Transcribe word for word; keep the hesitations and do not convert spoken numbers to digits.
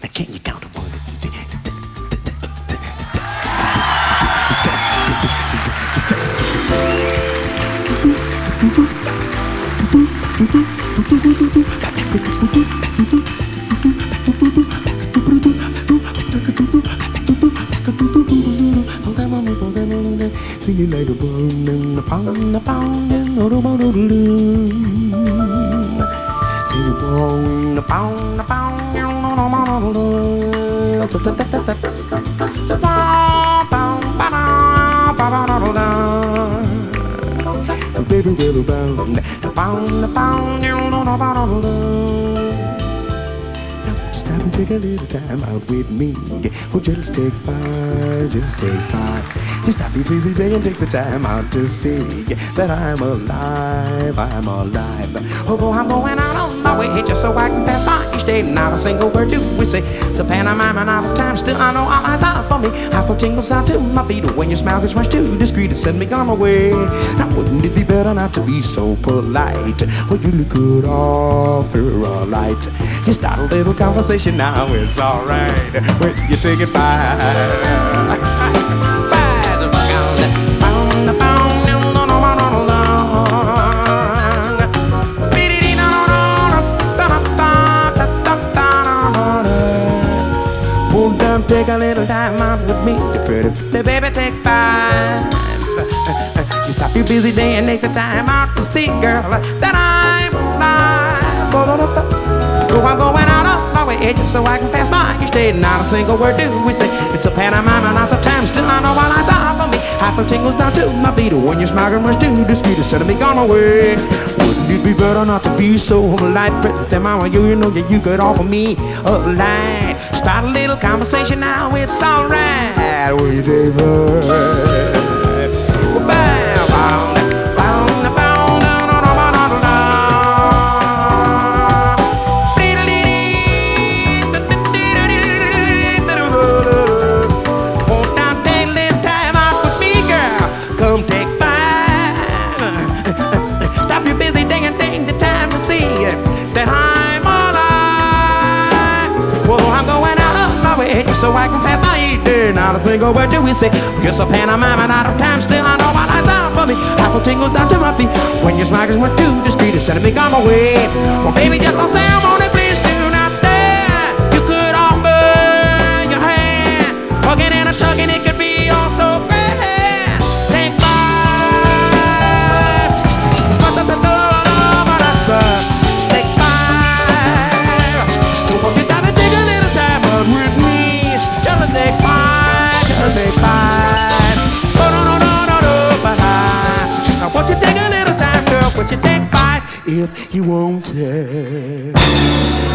Can you count to one? Singing like a bone and a pound and a pound and a pound and a sing a bone, a pound, a pound, and a pound baby little bound, the pound, the pound, a pound. Just stop and take a little time out with me. Oh, just take five, just take five. Just stop your busy day and take the time out to see that I'm alive, I'm alive. Although I'm going out on my way just so I can pass by each day, not a single word do we say. It's a pantomime and out of time, still I know all eyes are for me. I feel tingles down to my feet when your smile gets much too discreet to send me on my way. Now wouldn't it be better not to be so polite? Well, you look good off, you're all right. Just start a little conversation now, it's alright. When you take it by. Take a little time out with me, the pretty, the baby, take five. You stop your busy day and take the time out to see, girl, that I'm alive. Oh, I'm going out of my way just so I can pass by each day. Not a single word do we say. It's a pantomime and out of time, still I know all eyes are for me. I feel tingles down to my feet when your smile gets much too discreet to send me on my way. Wouldn't it be better not to be so polite? Princess and mama, you, you know that you could offer me a light. Start a little conversation now, it's alright. Will you take five? Come take five. Stop your busy day and take the time to see that I'm alive. Well, I'm going out of my way so I can pass by each day. Not a single word do we say. Guess a pantomime and out of time, still I know my eyes are for me. I feel tingles down to my feet when your smile is much too discreet to send me on my way. Well, baby, just don't say I'm on it, please do not stare. You could offer your hand, hugging and a tugging, it could be all so great. Won't you take a little time, girl? Won't you take five if you want it?